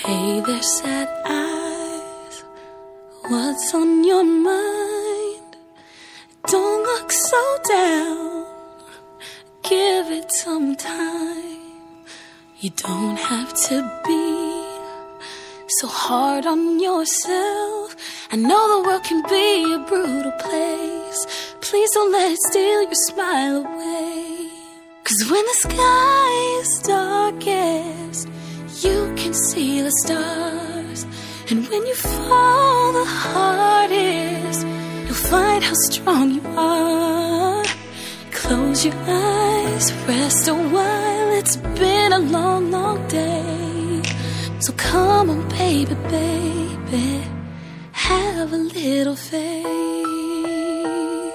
Hey there, sad eyes, what's on your mind? Don't look so down, give it some time. You don't have to be so hard on yourself. I know the world can be a brutal place. Please don't let it steal your smile away. 'Cause when the sky is darkest, you can see the stars. And when you fall the hardest, you'll find how strong you are. Close your eyes, rest a while. It's been a long, long day. So come on, baby, baby, have a little faith.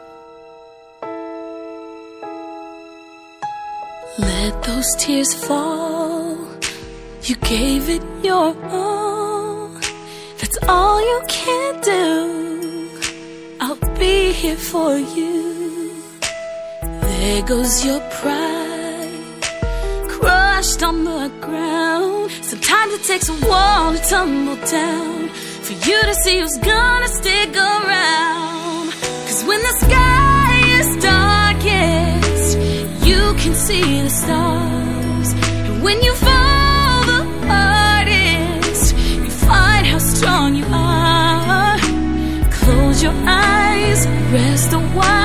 Let those tears fall. You gave it your all. That's all you can do. I'll be here for you. There goes your pride, crushed on the ground. Sometimes it takes a wall to tumble down for you to see who's gonna stick around. 'Cause when the sky is darkest, you can see the stars. And when you fall the hardest, you find how strong you are. Close your eyes, rest a while.